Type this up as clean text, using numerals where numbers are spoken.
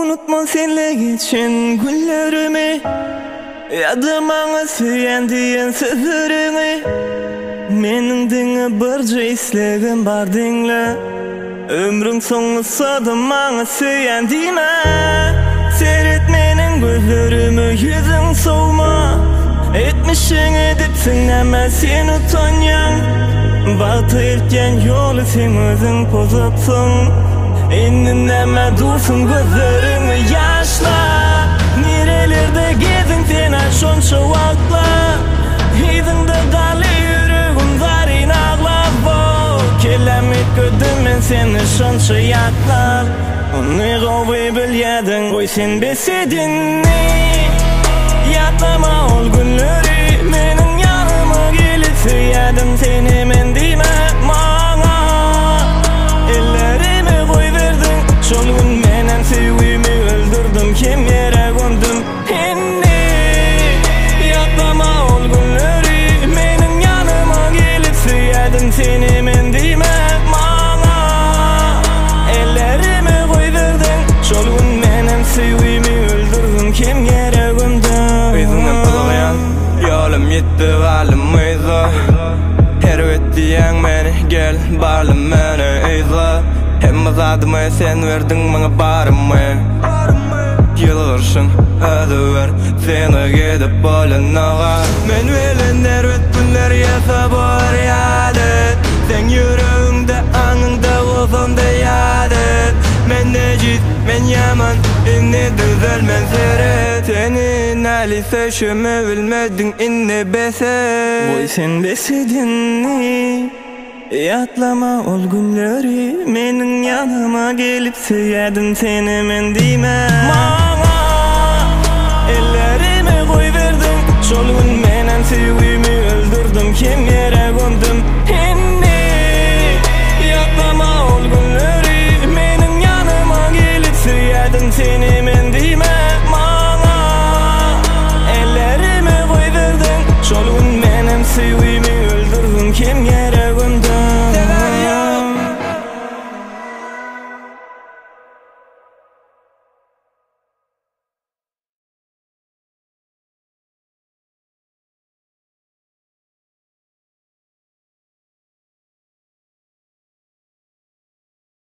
Unutma senle geçen günlerimi, yadımağa süyen diyen sözlerini. Menin dine barca islegim bar dinle. Ömrün sonu sadımağa süyen dime. Seyret menin gözlerimi, yüzün soğuma. Etmişin edipsin ama sen utanyan. Batı ilken yolu sen özün pozupsun. İnnin neme dursun gözlerimi yaşla. Nerelerde gezin sen şonça vakla. Hizinde dali yüreğim zarin ağla. Kelamet gördüm ben seni şonça yakla. Onu govi bilyedin oy sen besedin. Yatlama ol günleri, menin yanıma gelip süyedim seni men dime bana. Ellerimi koy verdin, şol gün menen sevgimi öldürdüm, kim yere gömdüm inni. Yatlama ol günleri, menin yanıma gelip süyedim seni men dime bana. Ellerimi koy verdin, şol gün menen sevgimi öldürdüm, kim yere gömdüm. Yolum yetti valımıydı. Her öttiyen beni gel barlım beni izle. Hem azadımı sen verdin bana barımı. Yılgırsın adı ver seni gidip bolanağa. Men velen dervet günler yasa bor yadet. Sen yüreğinde anında olsan da yadet. Men necid men yaman inni düzelmen seret. Senin ali seçimi bilmedin inni beset. Boy sen besedin. Yatlama ol günleri, menin yanıma gelip süyedin seni men dime bana. Ellerimi koy verdin, şol gün menen sevgimi öldürdüm, kim yere gömdüm.